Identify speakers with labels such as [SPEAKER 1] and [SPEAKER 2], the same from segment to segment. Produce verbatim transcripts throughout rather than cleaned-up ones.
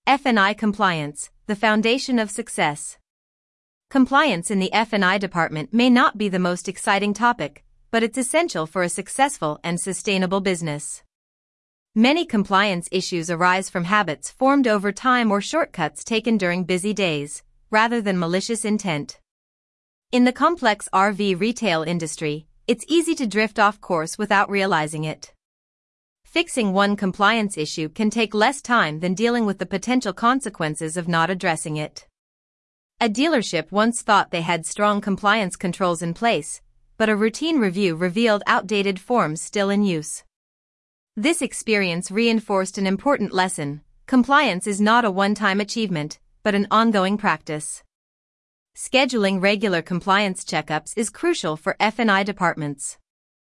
[SPEAKER 1] F and I compliance, the foundation of success. Compliance in the F and I department may not be the most exciting topic, but it's essential for a successful and sustainable business. Many compliance issues arise from habits formed over time or shortcuts taken during busy days, rather than malicious intent. In the complex R V retail industry, it's easy to drift off course without realizing it. Fixing one compliance issue can take less time than dealing with the potential consequences of not addressing it. A dealership once thought they had strong compliance controls in place, but a routine review revealed outdated forms still in use. This experience reinforced an important lesson: compliance is not a one-time achievement, but an ongoing practice. Scheduling regular compliance checkups is crucial for F and I departments.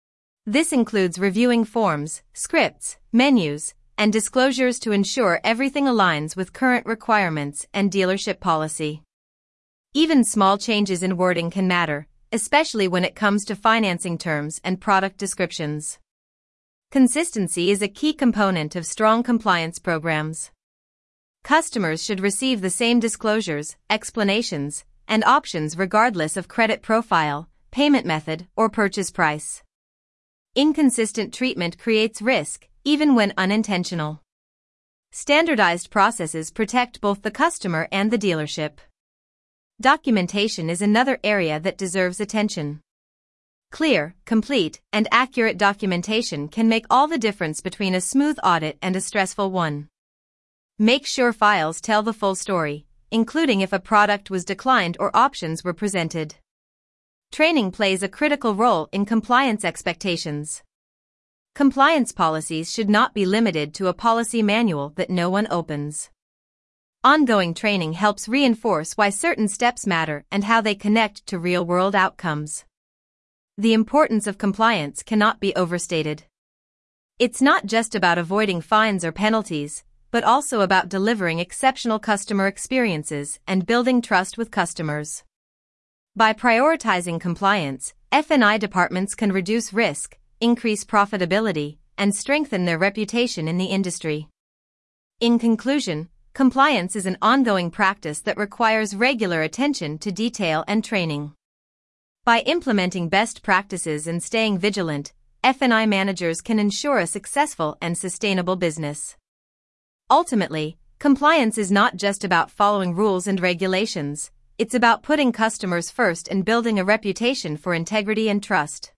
[SPEAKER 1] This includes reviewing forms, scripts, menus, and disclosures to ensure everything aligns with current requirements and dealership policy. Even small changes in wording can matter, especially when it comes to financing terms and product descriptions. Consistency is a key component of strong compliance programs. Customers should receive the same disclosures, explanations, and options regardless of credit profile, payment method, or purchase price. Inconsistent treatment creates risk, even when unintentional. Standardized processes protect both the customer and the dealership. Documentation is another area that deserves attention. Clear, complete, and accurate documentation can make all the difference between a smooth audit and a stressful one. Make sure files tell the full story, including if a product was declined or options were presented. Training plays a critical role in compliance expectations. Compliance policies should not be limited to a policy manual that no one opens. Ongoing training helps reinforce why certain steps matter and how they connect to real-world outcomes. The importance of compliance cannot be overstated. It's not just about avoiding fines or penalties, but also about delivering exceptional customer experiences and building trust with customers. By prioritizing compliance, F and I departments can reduce risk, increase profitability, and strengthen their reputation in the industry. In conclusion, compliance is an ongoing practice that requires regular attention to detail and training. By implementing best practices and staying vigilant, F and I managers can ensure a successful and sustainable business. Ultimately, compliance is not just about following rules and regulations, it's about putting customers first and building a reputation for integrity and trust.